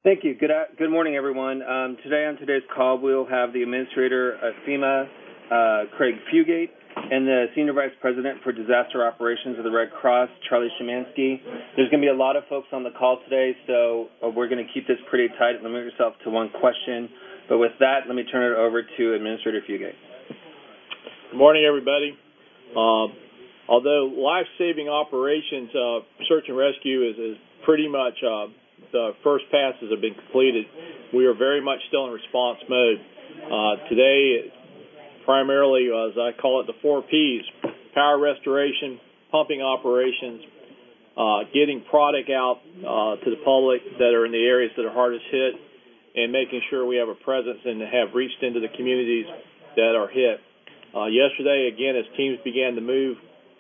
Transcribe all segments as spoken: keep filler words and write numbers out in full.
Thank you. Good uh, good morning, everyone. Um, today on today's call, we'll have the Administrator of FEMA, uh, Craig Fugate, and the Senior Vice President for Disaster Operations of the Red Cross, Charlie Szymanski. There's going to be a lot of folks on the call today, so uh, we're going to keep this pretty tight. Limit yourself to one question. But with that, let me turn it over to Administrator Fugate. Good morning, everybody. Uh, although life-saving operations, uh, search and rescue is, is pretty much uh, the first passes have been completed, we are very much still in response mode. Uh, today, primarily, as I call it, the four Ps: power restoration, pumping operations, uh, getting product out uh, to the public that are in the areas that are hardest hit, and making sure we have a presence and have reached into the communities that are hit. Uh, yesterday, again, as teams began to move,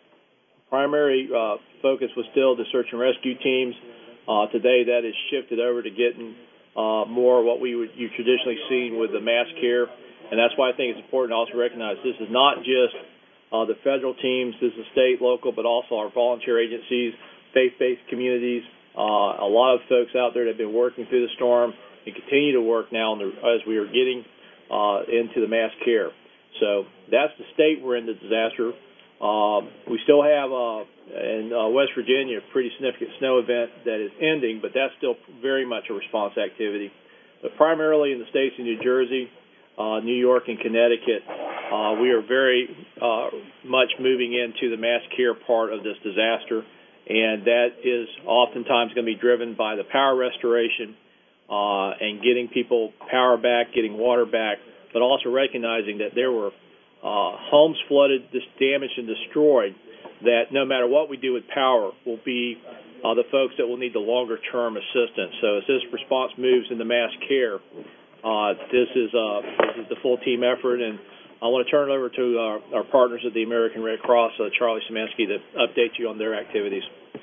primary uh, focus was still the search and rescue teams. Uh, today, that is shifted over to getting uh, more what we would you traditionally seen with the mass care, and that's why I think it's important to also recognize this is not just uh, the federal teams, this is state, local, but also our volunteer agencies, faith-based communities, uh, a lot of folks out there that have been working through the storm and continue to work now the, as we are getting uh, into the mass care. So that's the state we're in the disaster. Um, we still have uh, in uh, West Virginia a pretty significant snow event that is ending, but that's still very much a response activity. But primarily in the states of New Jersey, uh, New York, and Connecticut, uh, we are very uh, much moving into the mass care part of this disaster, and that is oftentimes going to be driven by the power restoration uh, and getting people power back, getting water back, but also recognizing that there were Uh, homes flooded, damaged, and destroyed, that no matter what we do with power will be uh, the folks that will need the longer-term assistance. So as this response moves into mass care, uh, this is uh, this is the full team effort, and I want to turn it over to our, our partners at the American Red Cross, uh, Charlie Szymanski, to update you on their activities.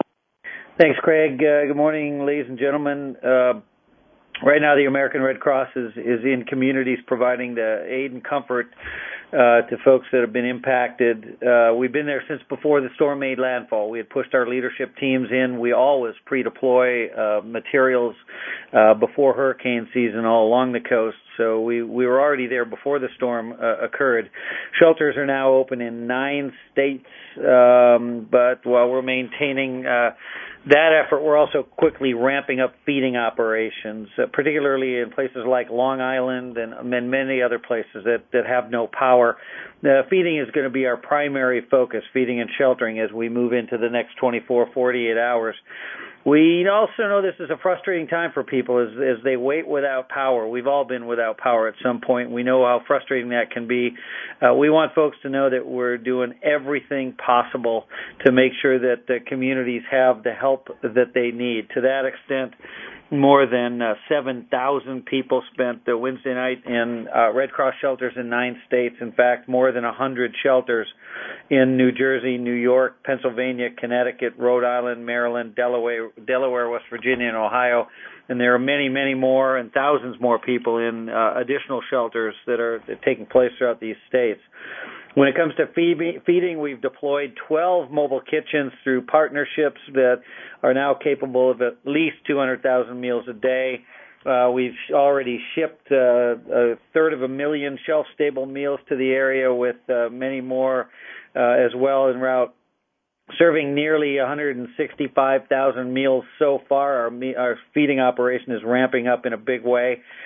Thanks, Craig. Uh, good morning, ladies and gentlemen. Uh, right now, the American Red Cross is, is in communities providing the aid and comfort Uh, to folks that have been impacted. Uh, we've been there since before the storm made landfall. We had pushed our leadership teams in. We always pre-deploy uh, materials uh, before hurricane season all along the coast. So we, we were already there before the storm uh, occurred. Shelters are now open in nine states, um, but while we're maintaining uh, that effort, we're also quickly ramping up feeding operations, uh, particularly in places like Long Island and, and many other places that, that have no power. Uh, feeding is going to be our primary focus, feeding and sheltering, as we move into the next twenty-four, forty-eight hours. We also know this is a frustrating time for people as, as they wait without power. We've all been without power at some point. We know how frustrating that can be. Uh, we want folks to know that we're doing everything possible to make sure that the communities have the help that they need. To that extent, more than uh, seven thousand people spent the Wednesday night in uh, Red Cross shelters in nine states. In fact, more than one hundred shelters in New Jersey, New York, Pennsylvania, Connecticut, Rhode Island, Maryland, Delaware, Delaware, West Virginia, and Ohio. And there are many, many more and thousands more people in uh, additional shelters that are taking place throughout these states. When it comes to feeding, we've deployed twelve mobile kitchens through partnerships that are now capable of at least two hundred thousand meals a day. Uh, we've already shipped uh, a third of a million shelf-stable meals to the area, with uh, many more uh, as well en route, serving nearly one hundred sixty-five thousand meals so far. Our, me- our feeding operation is ramping up in a big way.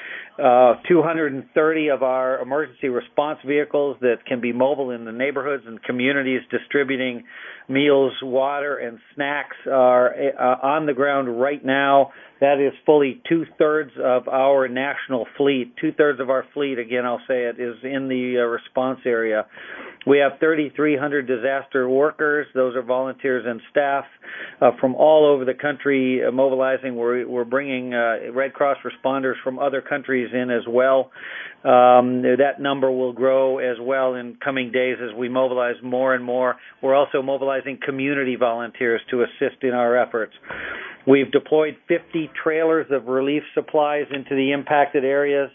Uh, two hundred thirty of our emergency response vehicles that can be mobile in the neighborhoods and communities distributing meals, water, and snacks are uh, on the ground right now. That is fully two-thirds of our national fleet. Two-thirds of our fleet, again, I'll say it, is in the uh, response area. We have thirty-three hundred disaster workers. Those are volunteers and staff uh, from all over the country uh, mobilizing. We're, we're bringing uh, Red Cross responders from other countries in as well. Um, that number will grow as well in coming days as we mobilize more and more. We're also mobilizing community volunteers to assist in our efforts. We've deployed fifty trailers of relief supplies into the impacted areas.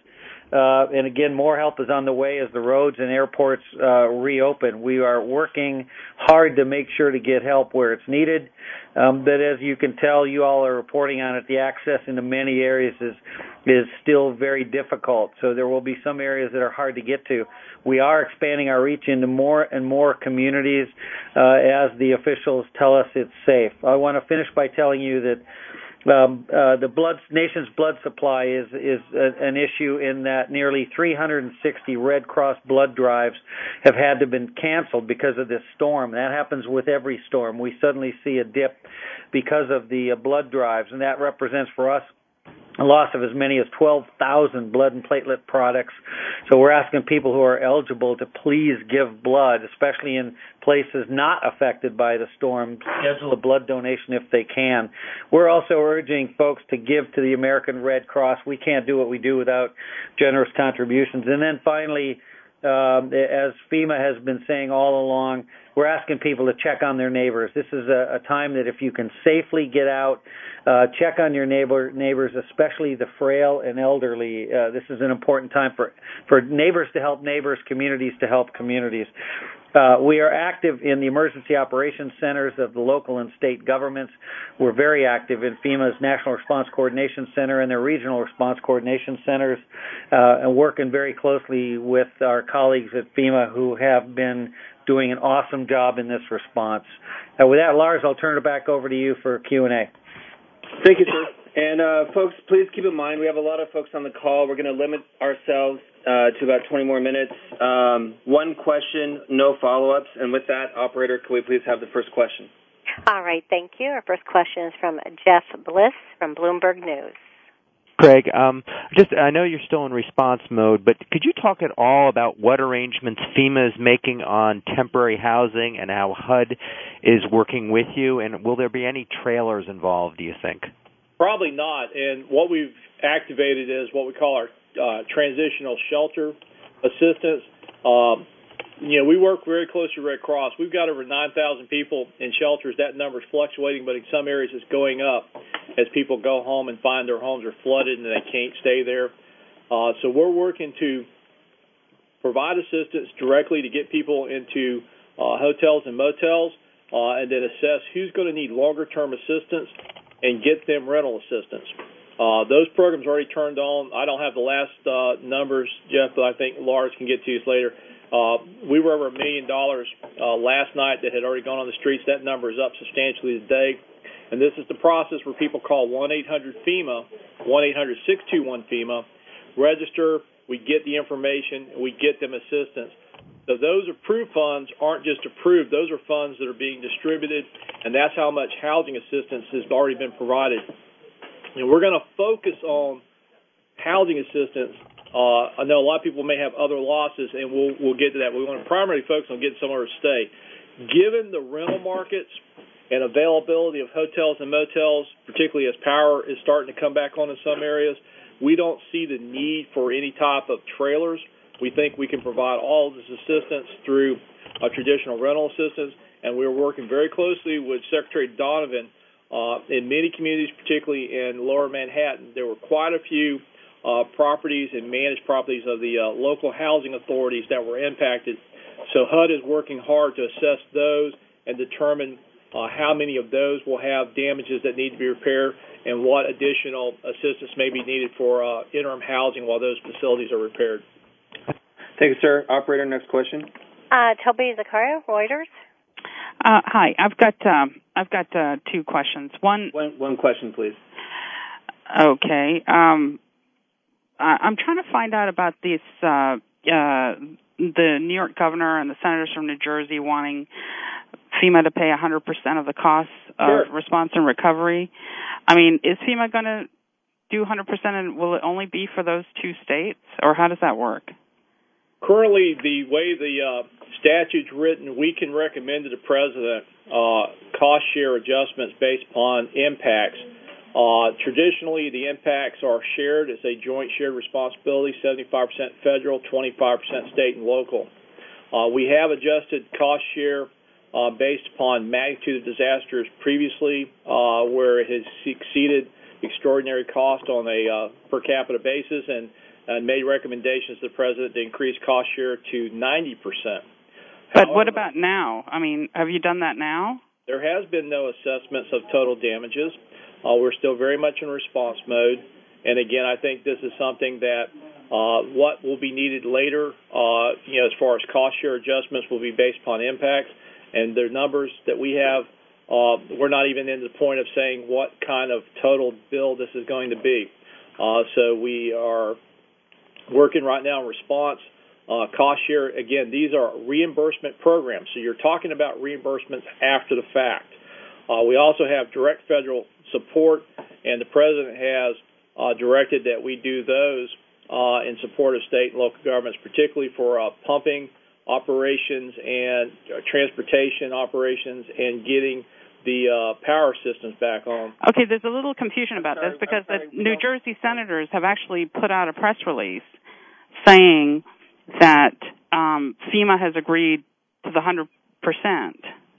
Uh, and again, more help is on the way as the roads and airports uh, reopen. We are working hard to make sure to get help where it's needed. Um, but as you can tell, you all are reporting on it, the access into many areas is is still very difficult. So there will be some areas that are hard to get to. We are expanding our reach into more and more communities uh, as the officials tell us it's safe. I want to finish by telling you that Um, uh, the blood, nation's blood supply is is a, an issue in that nearly three hundred sixty Red Cross blood drives have had to been canceled because of this storm. That happens with every storm. We suddenly see a dip because of the uh, blood drives, and that represents for us a loss of as many as twelve thousand blood and platelet products. So we're asking people who are eligible to please give blood, especially in places not affected by the storm. Schedule a blood donation if they can. We're also urging folks to give to the American Red Cross. We can't do what we do without generous contributions. And then finally, Um, as FEMA has been saying all along, we're asking people to check on their neighbors. This is a, a time that if you can safely get out, uh, check on your neighbor, neighbors, especially the frail and elderly. Uh, this is an important time for, for neighbors to help neighbors, communities to help communities. Uh, we are active in the emergency operations centers of the local and state governments. We're very active in FEMA's National Response Coordination Center and their regional response coordination centers, uh, and working very closely with our colleagues at FEMA who have been doing an awesome job in this response. Uh, with that, Lars, I'll turn it back over to you for Q and A. Thank you, sir. And uh, folks, please keep in mind we have a lot of folks on the call. We're going to limit ourselves uh, to about twenty more minutes. Um, one question, no follow-ups. And with that, operator, can we please have the first question? All right, thank you. Our first question is from Jeff Bliss from Bloomberg News. Craig, um, just I know you're still in response mode, but could you talk at all about what arrangements FEMA is making on temporary housing and how H U D is working with you, and will there be any trailers involved, do you think? Probably not. And what we've activated is what we call our uh, transitional shelter assistance. Um, you know, we work very closely with Red Cross. We've got over nine thousand people in shelters. That number is fluctuating, but in some areas it's going up as people go home and find their homes are flooded and they can't stay there. Uh, so we're working to provide assistance directly to get people into uh, hotels and motels uh, and then assess who's going to need longer-term assistance and get them rental assistance. Uh, those programs are already turned on. I don't have the last uh, numbers, Jeff, but I think Lars can get to you later. Uh, we were over a million dollars uh, last night that had already gone on the streets. That number is up substantially today. And this is the process where people call one eight hundred FEMA, one eight hundred six two one FEMA, register, we get the information, we get them assistance. So those approved funds aren't just approved. Those are funds that are being distributed, and that's how much housing assistance has already been provided. And we're going to focus on housing assistance. Uh, I know a lot of people may have other losses, and we'll, we'll get to that. We want to primarily focus on getting somewhere to stay. Given the rental markets and availability of hotels and motels, particularly as power is starting to come back on in some areas, we don't see the need for any type of trailers. We think we can provide all of this assistance through uh, traditional rental assistance, and we're working very closely with Secretary Donovan uh, in many communities, particularly in lower Manhattan. There were quite a few uh, properties and managed properties of the uh, local housing authorities that were impacted. So H U D is working hard to assess those and determine uh, how many of those will have damages that need to be repaired and what additional assistance may be needed for uh, interim housing while those facilities are repaired. Thank you, sir. Operator, next question. Uh, Toby Zakaria, Reuters. Uh, hi, I've got um, I've got uh, two questions. One, one, one question, please. Okay, um, I, I'm trying to find out about this. Uh, uh, the New York governor and the senators from New Jersey wanting FEMA to pay one hundred percent of the costs of sure. response and recovery. I mean, is FEMA going to do one hundred percent, and will it only be for those two states, or how does that work? Currently, the way the uh, statute's written, we can recommend to the president uh, cost share adjustments based upon impacts. Uh, traditionally, the impacts are shared. It's a joint shared responsibility, seventy-five percent federal, twenty-five percent state and local. Uh, we have adjusted cost share uh, based upon magnitude of disasters previously, uh, where it has exceeded extraordinary cost on a uh, per capita basis and, and made recommendations to the President to increase cost share to ninety percent. But However, what about now? I mean, have you done that now? There has been no assessments of total damages. Uh, we're still very much in response mode. And again, I think this is something that uh, what will be needed later, uh, you know, as far as cost share adjustments will be based upon impacts. And the numbers that we have, uh, we're not even in the point of saying what kind of total bill this is going to be. Uh, so we are working right now in response. Uh, cost share, again, these are reimbursement programs. So you're talking about reimbursements after the fact. Uh, we also have direct federal support, and the President has uh, directed that we do those uh, in support of state and local governments, particularly for uh, pumping operations and uh, transportation operations and getting the uh, power systems back on. Okay, there's a little confusion about this because the New Jersey senators have actually put out a press release saying that um, FEMA has agreed to the one hundred percent.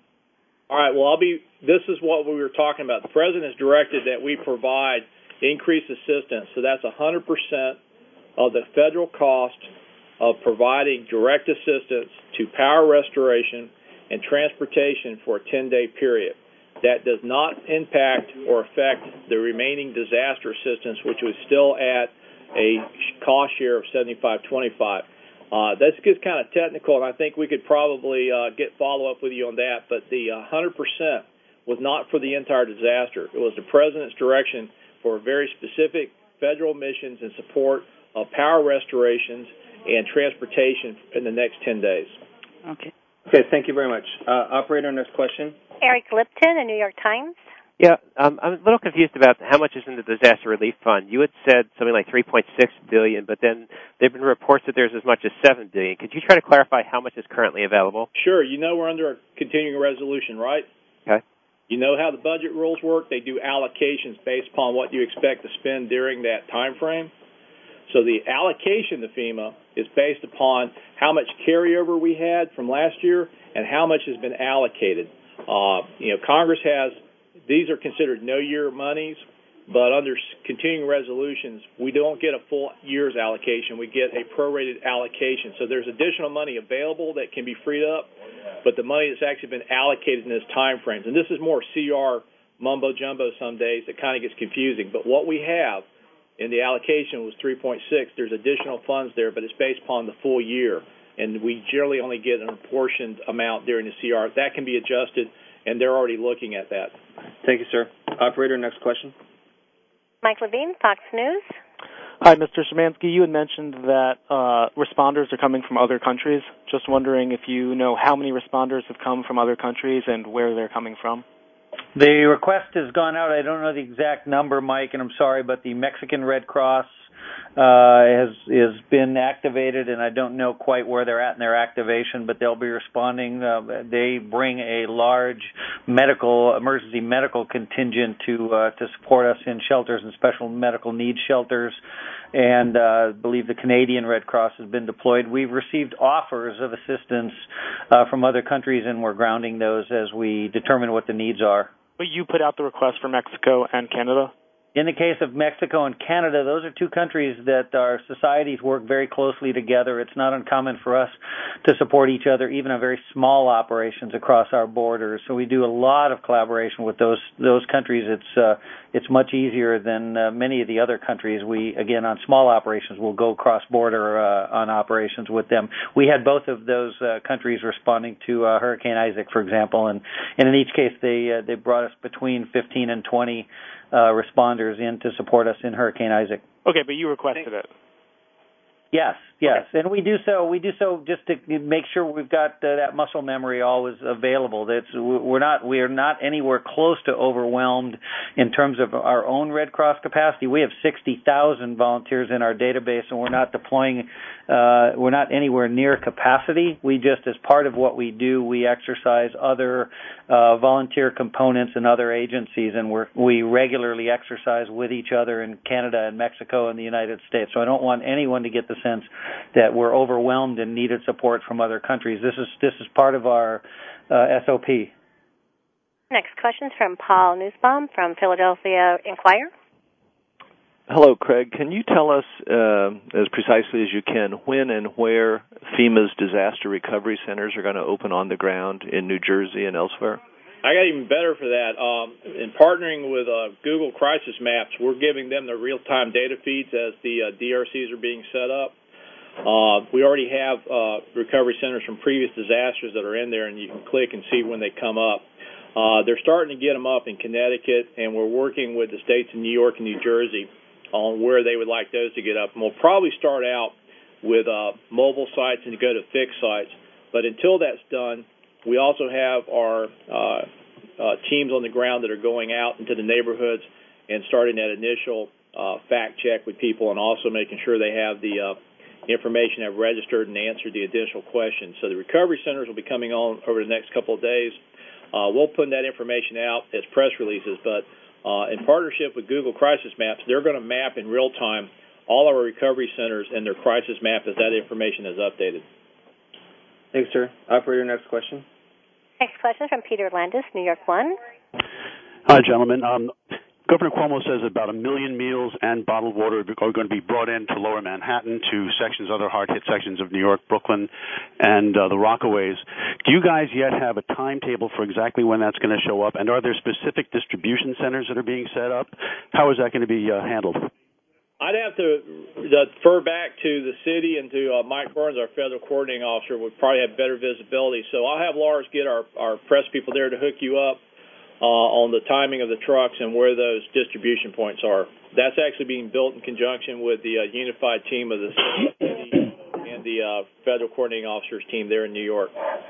All right, well, I'll be. This is what we were talking about. The President has directed that we provide increased assistance, so that's one hundred percent of the federal cost of providing direct assistance to power restoration and transportation for a ten-day period. That does not impact or affect the remaining disaster assistance, which was still at a cost share of seventy-five twenty-five. Uh, this gets kind of technical, and I think we could probably uh, get follow-up with you on that, but the one hundred percent was not for the entire disaster. It was the President's direction for very specific federal missions in support of power restorations and transportation in the next ten days. Okay. Okay, thank you very much. Uh, operator, next question. Eric Lipton, The New York Times. Yeah, um, I'm a little confused about how much is in the disaster relief fund. You had said something like three point six billion dollars, but then there have been reports that there's as much as seven billion dollars. Could you try to clarify how much is currently available? Sure. You know we're under a continuing resolution, right? Okay. You know how the budget rules work? They do allocations based upon what you expect to spend during that time frame. So the allocation to FEMA is based upon how much carryover we had from last year and how much has been allocated. Uh, you know, Congress has, these are considered no-year monies, but under continuing resolutions, we don't get a full year's allocation. We get a prorated allocation. So there's additional money available that can be freed up, but the money that's actually been allocated in this time frame. And this is more C R mumbo-jumbo some days that kind of gets confusing. But what we have in the allocation was three point six. There's additional funds there, but it's based upon the full year. And we generally only get an apportioned amount during the C R. That can be adjusted, and they're already looking at that. Thank you, sir. Operator, next question. Mike Levine, Fox News. Hi, Mister Szymanski. You had mentioned that uh, responders are coming from other countries. Just wondering if you know how many responders have come from other countries and where they're coming from. The request has gone out. I don't know the exact number, Mike, and I'm sorry, but the Mexican Red Cross uh, has has been activated, and I don't know quite where they're at in their activation, but they'll be responding. Uh, they bring a large medical, emergency medical contingent to uh, to support us in shelters and special medical needs shelters, and uh, I believe the Canadian Red Cross has been deployed. We've received offers of assistance uh, from other countries, and we're grounding those as we determine what the needs are. But you put out the request for Mexico and Canada? In the case of Mexico and Canada, those are two countries that our societies work very closely together. It's not uncommon for us to support each other, even on very small operations across our borders. So we do a lot of collaboration with those those countries. It's uh, it's much easier than uh, many of the other countries. We, again, on small operations, will go cross-border uh, on operations with them. We had both of those uh, countries responding to uh, Hurricane Isaac, for example, and, and in each case they uh, they brought us between fifteen and twenty Uh, responders in to support us in Hurricane Isaac. Okay, but you requested it. Yes, yes, okay. And we do so. We do so just to make sure we've got uh, that muscle memory always available. That's we're not we are not anywhere close to overwhelmed in terms of our own Red Cross capacity. We have sixty thousand volunteers in our database, and we're not deploying. Uh, we're not anywhere near capacity. We just, as part of what we do, we exercise other uh, volunteer components in other agencies, and we're, we regularly exercise with each other in Canada and Mexico and the United States. So I don't want anyone to get the sense that we're overwhelmed and needed support from other countries. This is this is part of our uh, S O P. Next question is from Paul Nussbaum from Philadelphia Inquirer. Hello, Craig. Can you tell us, uh, as precisely as you can, when and where FEMA's disaster recovery centers are going to open on the ground in New Jersey and elsewhere? I got even better for that. Um, in partnering with uh, Google Crisis Maps, we're giving them the real-time data feeds as the uh, D R Cs are being set up. Uh, we already have uh, recovery centers from previous disasters that are in there, and you can click and see when they come up. Uh, they're starting to get them up in Connecticut, and we're working with the states of New York and New Jersey on where they would like those to get up. And we'll probably start out with uh, mobile sites and to go to fixed sites. But until that's done, we also have our uh, uh, teams on the ground that are going out into the neighborhoods and starting that initial uh, fact check with people, and also making sure they have the uh, information, have registered and answered the additional questions. So the recovery centers will be coming on over the next couple of days. Uh, we'll put that information out as press releases, but uh, in partnership with Google Crisis Maps, they're going to map in real time all our recovery centers and their crisis map as that information is updated. Thanks, sir. Operator, next question. Next question from Peter Landis, New York One. Hi, gentlemen. Um, Governor Cuomo says about a million meals and bottled water are going to be brought into Lower Manhattan, to sections, other hard-hit sections of New York, Brooklyn, and uh, the Rockaways. Do you guys yet have a timetable for exactly when that's going to show up? And are there specific distribution centers that are being set up? How is that going to be uh, handled? I'd have to defer back to the city and to uh, Mike Burns, our federal coordinating officer, would probably have better visibility. So I'll have Lars get our, our press people there to hook you up uh, on the timing of the trucks and where those distribution points are. That's actually being built in conjunction with the uh, unified team of the city and the uh, federal coordinating officers team there in New York.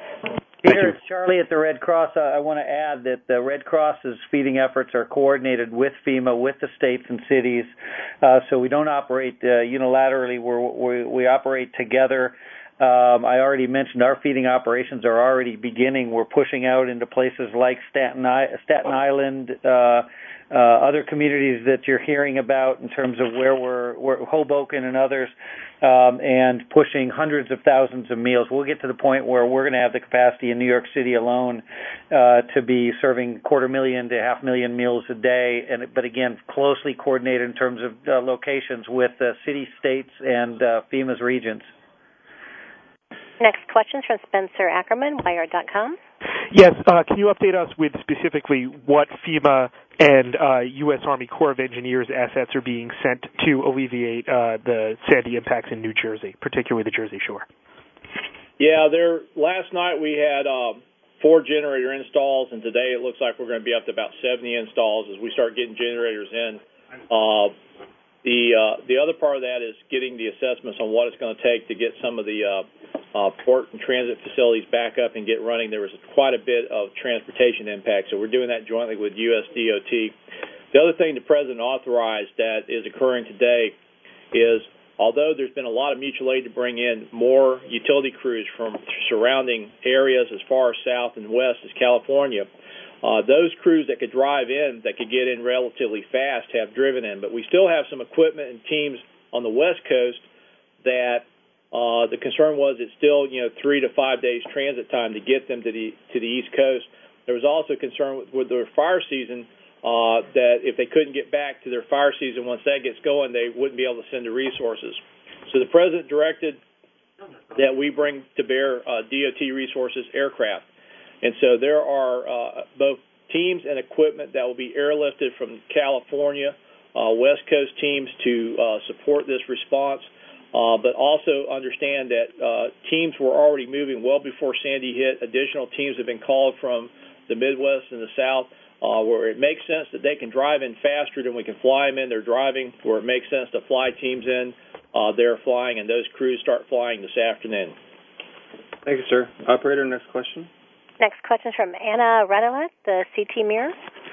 Peter, it's Charlie at the Red Cross. I want to add that the Red Cross's feeding efforts are coordinated with FEMA, with the states and cities, uh, so we don't operate uh, unilaterally. We're, we we operate together. Um, I already mentioned our feeding operations are already beginning. We're pushing out into places like Staten, I- Staten Island, uh, uh, other communities that you're hearing about in terms of where we're, we're Hoboken and others, um, and pushing hundreds of thousands of meals. We'll get to the point where we're going to have the capacity in New York City alone uh, to be serving quarter million to half million meals a day, and but again, closely coordinated in terms of uh, locations with uh, city, states, and uh, FEMA's regions. Next question is from Spencer Ackerman, Wired dot com. Yes, uh, can you update us with specifically what FEMA and uh, U S Army Corps of Engineers assets are being sent to alleviate uh, the Sandy impacts in New Jersey, particularly the Jersey Shore? Yeah, there. Last night we had uh, four generator installs, and today it looks like we're going to be up to about seventy installs as we start getting generators in. Uh, the uh, the other part of that is getting the assessments on what it's going to take to get some of the uh, uh, port and transit facilities back up and get running. There was quite a bit of transportation impact, so we're doing that jointly with U S D O T. The other thing the President authorized that is occurring today is, although there's been a lot of mutual aid to bring in more utility crews from surrounding areas as far south and west as California, uh, those crews that could drive in, that could get in relatively fast, have driven in. But we still have some equipment and teams on the West Coast that uh, the concern was it's still, you know, three to five days transit time to get them to the to the East Coast. There was also concern with, with their fire season, Uh, that if they couldn't get back to their fire season once that gets going, they wouldn't be able to send the resources. So the President directed that we bring to bear uh, D O T resources, aircraft. And so there are uh, both teams and equipment that will be airlifted from California, uh, West Coast teams to uh, support this response, uh, but also understand that uh, teams were already moving well before Sandy hit. Additional teams have been called from the Midwest and the South. Uh, where it makes sense that they can drive in faster than we can fly them in, they're driving. Where it makes sense to fly teams in, uh, they're flying, and those crews start flying this afternoon. Thank you, sir. Operator, next question. Next question is from Anna Radelet, the C T Mirror.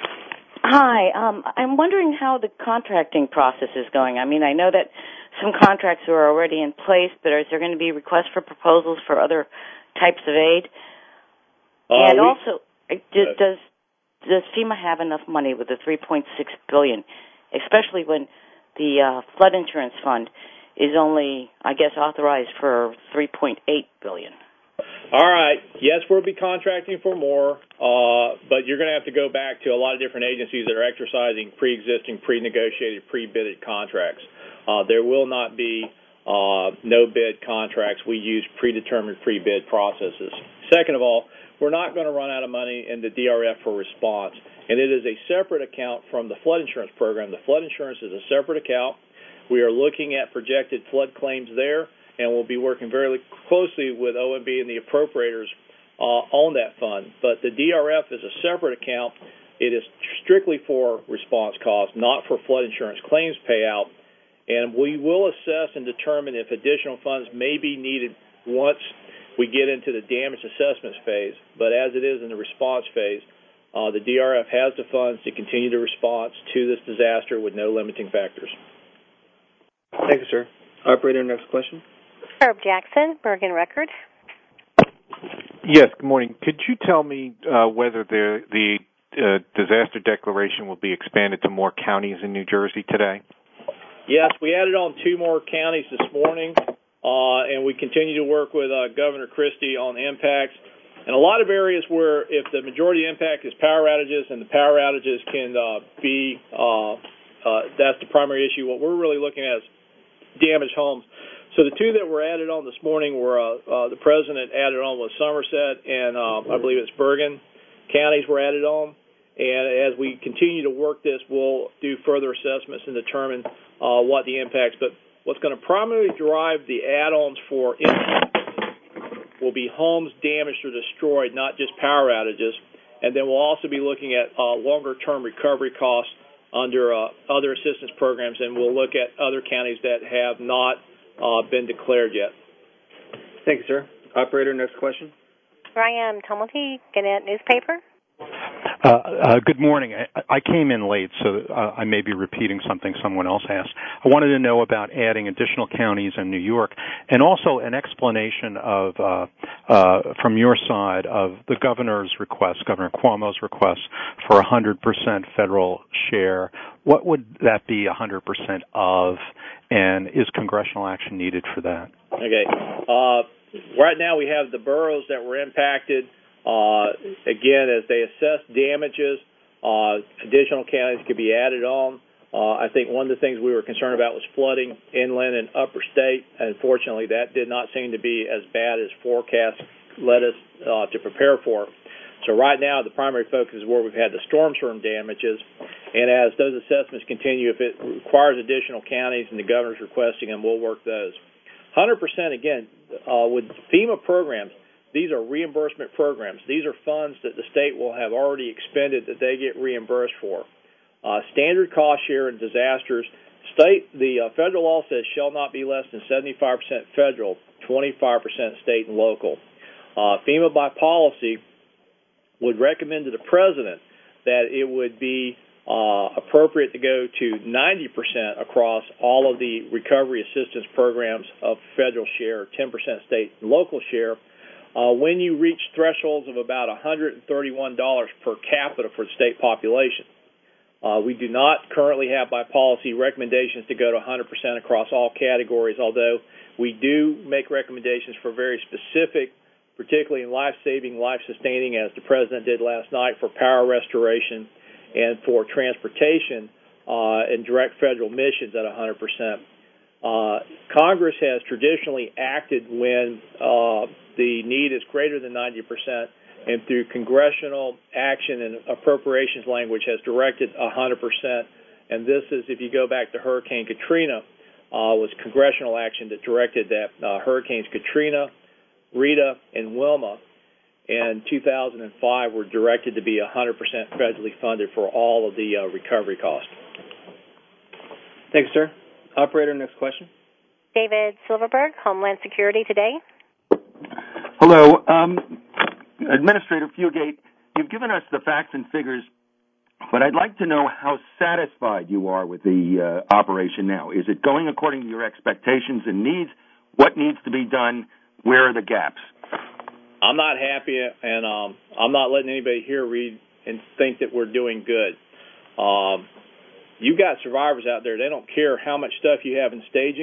Hi. Um, I'm wondering how the contracting process is going. I mean, I know that some contracts are already in place, but is there going to be requests for proposals for other types of aid? Uh, and we, also, does... does Does FEMA have enough money with the three point six billion dollars, especially when the uh, flood insurance fund is only, I guess, authorized for three point eight billion dollars? All right. Yes, we'll be contracting for more, uh, but you're going to have to go back to a lot of different agencies that are exercising pre-existing, pre-negotiated, pre-bidded contracts. Uh, there will not be uh, no-bid contracts. We use predetermined pre-bid processes. Second of all, we're not going to run out of money in the D R F for response, and it is a separate account from the flood insurance program. The flood insurance is a separate account. We are looking at projected flood claims there, and we'll be working very closely with O M B and the appropriators uh, on that fund. But the D R F is a separate account. It is strictly for response costs, not for flood insurance claims payout. And we will assess and determine if additional funds may be needed once we get into the damage assessment phase. But as it is in the response phase, uh, the D R F has the funds to continue the response to this disaster with no limiting factors. Thank you, sir. Operator, next question. Herb Jackson, Bergen Record. Yes, good morning. Could you tell me uh, whether the, the uh, disaster declaration will be expanded to more counties in New Jersey today? Yes, we added on two more counties this morning, uh, and we continue to work with uh, Governor Christie on impacts. And a lot of areas where if the majority impact is power outages and the power outages can uh, be, uh, uh, that's the primary issue. What we're really looking at is damaged homes. So the two that were added on this morning were uh, uh, the president added on was Somerset and uh, I believe it's Bergen counties were added on. And as we continue to work this, we'll do further assessments and determine uh, what the impacts. But what's going to primarily drive the add-ons for impacts will be homes damaged or destroyed, not just power outages. And then we'll also be looking at uh, longer-term recovery costs under uh, other assistance programs, and we'll look at other counties that have not uh, been declared yet. Thank you, sir. Operator, next question. Ryan Tumulty, Gannett Newspaper. Uh, uh, good morning. I, I came in late, so uh, I may be repeating something someone else asked. I wanted to know about adding additional counties in New York, and also an explanation of, uh, uh, from your side, of the governor's request, Governor Cuomo's request for one hundred percent federal share. What would that be one hundred percent of, and is congressional action needed for that? Okay. Uh, right now we have the boroughs that were impacted. Uh, again, as they assess damages, uh, additional counties could be added on. Uh, I think one of the things we were concerned about was flooding inland and upper state. Unfortunately, that did not seem to be as bad as forecasts led us uh, to prepare for. So right now, the primary focus is where we've had the storm surge damages. And as those assessments continue, if it requires additional counties and the governor's requesting them, we'll work those. one hundred percent, again, uh, with FEMA programs, these are reimbursement programs. These are funds that the state will have already expended that they get reimbursed for. Uh, standard cost share in disasters, state the uh, federal law says shall not be less than seventy-five percent federal, twenty-five percent state and local. Uh, FEMA by policy would recommend to the president that it would be uh, appropriate to go to ninety percent across all of the recovery assistance programs of federal share, ten percent state and local share. Uh, when you reach thresholds of about one hundred thirty-one dollars per capita for the state population. Uh, we do not currently have by policy recommendations to go to one hundred percent across all categories, although we do make recommendations for very specific, particularly in life-saving, life-sustaining, as the president did last night, for power restoration and for transportation uh, and direct federal missions at one hundred percent. Uh, Congress has traditionally acted when uh, the need is greater than ninety percent, and through congressional action and appropriations language has directed one hundred percent. And this is, if you go back to Hurricane Katrina, uh, was congressional action that directed that uh, Hurricanes Katrina, Rita, and Wilma in two thousand five were directed to be one hundred percent federally funded for all of the uh, recovery costs. Thanks, sir. Operator, next question. David Silverberg, Homeland Security Today. Hello. Um, Administrator Fugate, you've given us the facts and figures, but I'd like to know how satisfied you are with the uh, operation now. Is it going according to your expectations and needs? What needs to be done? Where are the gaps? I'm not happy, and um, I'm not letting anybody here read and think that we're doing good. Um, you got survivors out there. They don't care how much stuff you have in staging.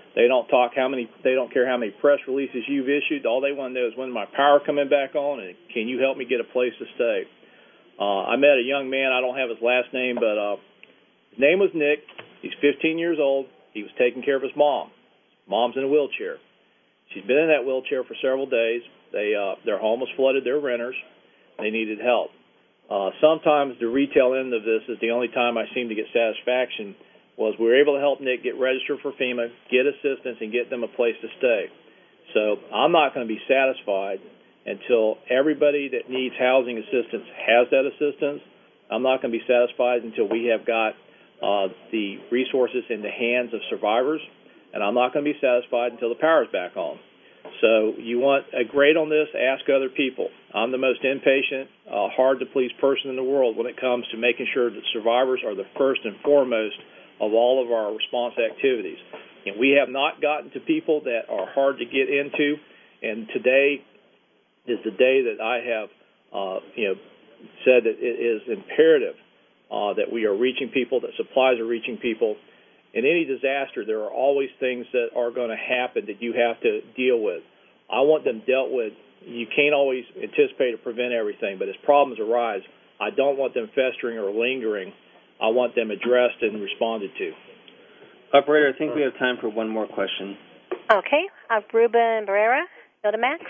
They don't talk how many. They don't care how many press releases you've issued. All they want to know is when my power coming back on, and can you help me get a place to stay? Uh, I met a young man. I don't have his last name, but uh, his name was Nick. He's fifteen years old. He was taking care of his mom. Mom's in a wheelchair. She's been in that wheelchair for several days. They uh, their home was flooded. They're renters. They needed help. Uh, sometimes the retail end of this is the only time I seem to get satisfaction. Was we were able to help Nick get registered for FEMA, get assistance, and get them a place to stay. So I'm not going to be satisfied until everybody that needs housing assistance has that assistance. I'm not going to be satisfied until we have got uh, the resources in the hands of survivors, and I'm not going to be satisfied until the power's back on. So you want a grade on this, ask other people. I'm the most impatient, uh, hard-to-please person in the world when it comes to making sure that survivors are the first and foremost of all of our response activities. And we have not gotten to people that are hard to get into, and today is the day that I have uh, you know, said that it is imperative uh, that we are reaching people, that supplies are reaching people. In any disaster, there are always things that are going to happen that you have to deal with. I want them dealt with. You can't always anticipate or prevent everything, but as problems arise, I don't want them festering or lingering. I want them addressed and responded to. Operator, I think we have time for one more question. Okay. Uh, Ruben Barrera, Notimax.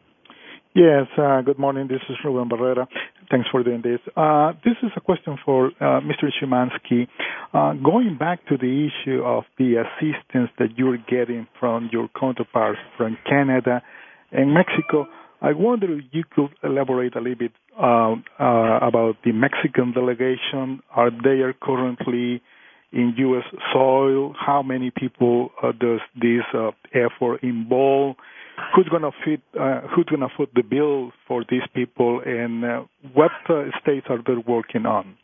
Yes, uh, good morning. This is Ruben Barrera. Thanks for doing this. Uh, this is a question for uh, Mister Szymanski. Uh, going back to the issue of the assistance that you're getting from your counterparts from Canada and Mexico, I wonder if you could elaborate a little bit uh, uh, about the Mexican delegation. Are they currently in U S soil? How many people uh, does this uh, effort involve? Who's going to fit? Uh, who's going to foot the bill for these people, and uh, what uh, states are they working on?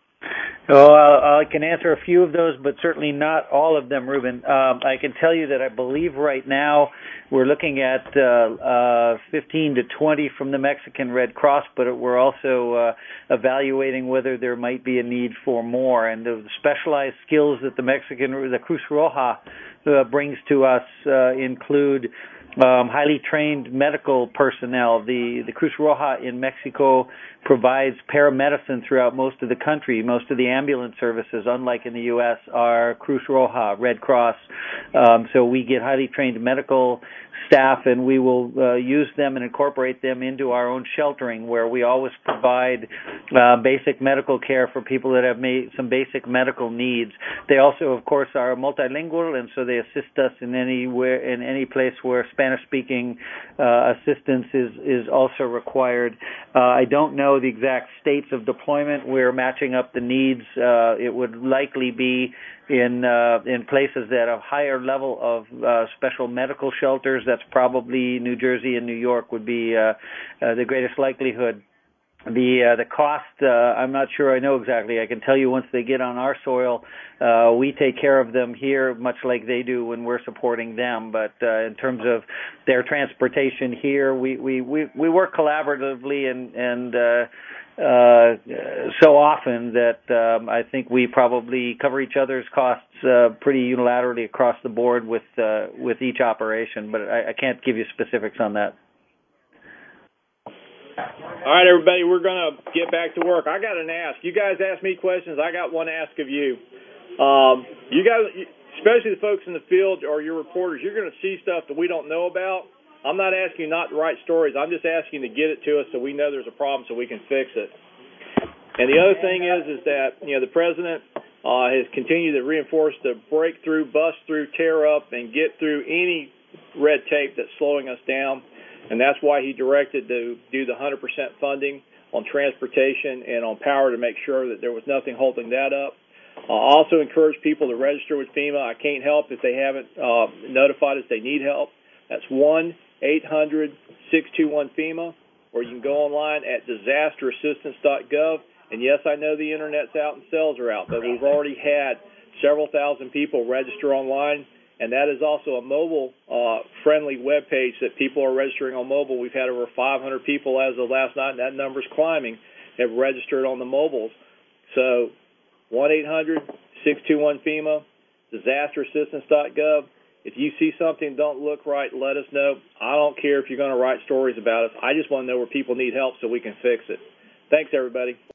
Well, uh, I can answer a few of those, but certainly not all of them, Ruben. Um, I can tell you that I believe right now we're looking at uh, uh, fifteen to twenty from the Mexican Red Cross, but we're also uh, evaluating whether there might be a need for more. And the specialized skills that the Mexican, the Cruz Roja uh, brings to us uh, include Um, highly trained medical personnel. The, the Cruz Roja in Mexico provides paramedicine throughout most of the country. Most of the ambulance services, unlike in the U S, are Cruz Roja, Red Cross. Um, so we get highly trained medical staff, and we will uh, use them and incorporate them into our own sheltering, where we always provide uh, basic medical care for people that have made some basic medical needs. They also, of course, are multilingual, and so they assist us in anywhere, in any place where Spanish-speaking uh, assistance is is also required. Uh, I don't know the exact states of deployment. We're matching up the needs. Uh, it would likely be in uh, in places that have higher level of uh, special medical shelters. That's probably New Jersey and New York would be uh, uh, the greatest likelihood. The uh, the cost, uh, I'm not sure I know exactly. I can tell you once they get on our soil, uh, we take care of them here much like they do when we're supporting them. But uh, in terms of their transportation here, we, we, we, we work collaboratively and, and uh, uh, so often that um, I think we probably cover each other's costs uh, pretty unilaterally across the board with uh, with each operation. But I, I can't give you specifics on that. All right, everybody, we're going to get back to work. I got an ask. You guys ask me questions. I got one ask of you. Um, you guys, especially the folks in the field or your reporters, you're going to see stuff that we don't know about. I'm not asking you not to write stories. I'm just asking you to get it to us so we know there's a problem so we can fix it. And the other thing is, is that, you know, the president uh, has continued to reinforce the break through, bust through, tear up, and get through any red tape that's slowing us down. And that's why he directed to do the one hundred percent funding on transportation and on power to make sure that there was nothing holding that up. I uh, also encourage people to register with FEMA. I can't help if they haven't uh, notified us they need help. That's one eight hundred six two one FEMA, or you can go online at disaster assistance dot gov. And, yes, I know the Internet's out and cells are out, but we've already had several thousand people register online. And that is also a mobile-friendly uh, web page that people are registering on mobile. We've had over five hundred people as of last night, and that number's climbing, have registered on the mobiles. So one eight hundred six two one FEMA, disaster assistance dot gov. If you see something don't look right, let us know. I don't care if you're going to write stories about us. I just want to know where people need help so we can fix it. Thanks, everybody.